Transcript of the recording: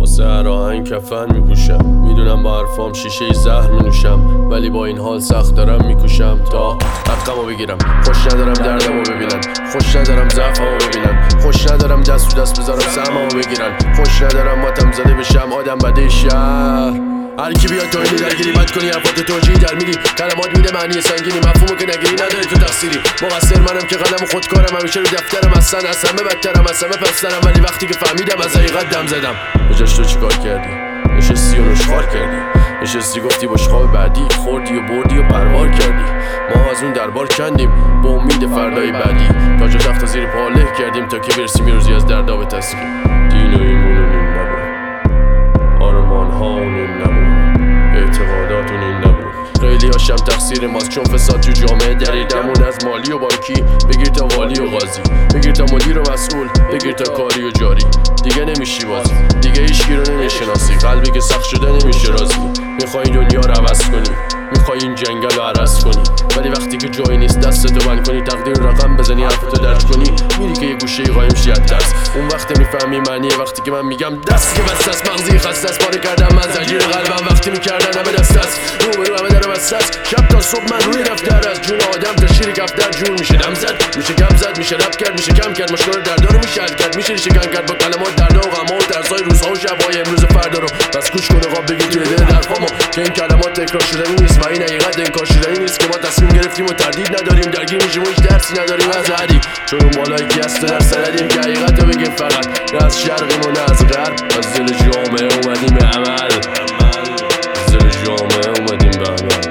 واسه هر آهنگ کفن میپوشم. میدونم با حرفام شیشه زهر مینوشم، ولی با این حال سخت دارم میکوشم تا حقمو بگیرم. خوش ندارم دردمو ببینن، خوش ندارم ضعفمو ببینن، خوش ندارم دست تو دست بذارم سهممو بگیرن، خوش ندارم ماتم زده بشم آدم بده شهر. هر کی بیاد تو اینی درگیری بد کنی حرفات توجیهی در میری، کلمات میده معنی سنگینی، مفهومو که نگیری نداری تو تقصیری. مقصر منم که قلم خودکارم، همیشه رو دفترم، اصلا از همه بدترم، از همه پسترم، ولی وقتی که فهمیدم از حقیقت دم زدم. بجاش تو چیکار کردی؟ نشستی و نشخوار کردی، نشستی گفتی بشقاب بعدی، خوردی و بردی و پروار کردی. ما از اون دربار کندیم با امید فردای بعدی، تاج و تخت زیر پا له کردیم تا که برسیم یه روزی از دردا به تسکین. دین و ایمونون این نبود، آرمان ها این نبود، اعتقاداتون این نبود. خیلی هاشم تقصیر ماست چون فساد تو جامعه دریدمون، از مالی و بانکی بگیر تا والی و قاضی، بگیر تا مدیر و مسئول، بگیر تا کاری و جاری. دیگه نمیشی بازی، دیگه هیچکی رو نمیشناسی، قلبی که سخت شده نمیشه راضی. میخوای دنیا رو عوض کنی، میخوای این جنگل رو عرض کنی، ولی وقتی که جایی نیست دستتو بند کنی، تقدیر رقم بزنی، حرفتو درج کنی، میری که یه گوشه قایم شی از ترس. اون وقت میفهمی معنیه وقتی که من میگم دست که بس است، مغزی خسته است، پاره کردم من زنجیر قلبم وقتی میکردن همه دست است، رو به رو همه در بسته است. شب تا صبح من روی دفتر از جون آدم تا شیر کفتر جور میشه دم زد، میشه گم زد، میشه رپ کرد، میشه کم کرد، مشکل دردا رو میشه حل کرد، میشه ریشه کن کرد با کلمات دردا و غم‌ها و ترسای روزها و شب‌های امروز فردا رو. بس گوش کن و قاب بگیر توی دل حرفامو که این کلمات تکرار شدنی نیست و این حقیقت انکار شدنی نیست که ما تصمیم گرفتیم و تردید نداریم، درگیر میشیم و هیچ درسی نداریم از حدی، چون اون بالایی که هست در سندیم که حقیقت رو بگیم فقط. نه از شرقیم و نه از غرب، از دل جامعه اومدیم به عمل، از دل جامعه اومدیم به عمل.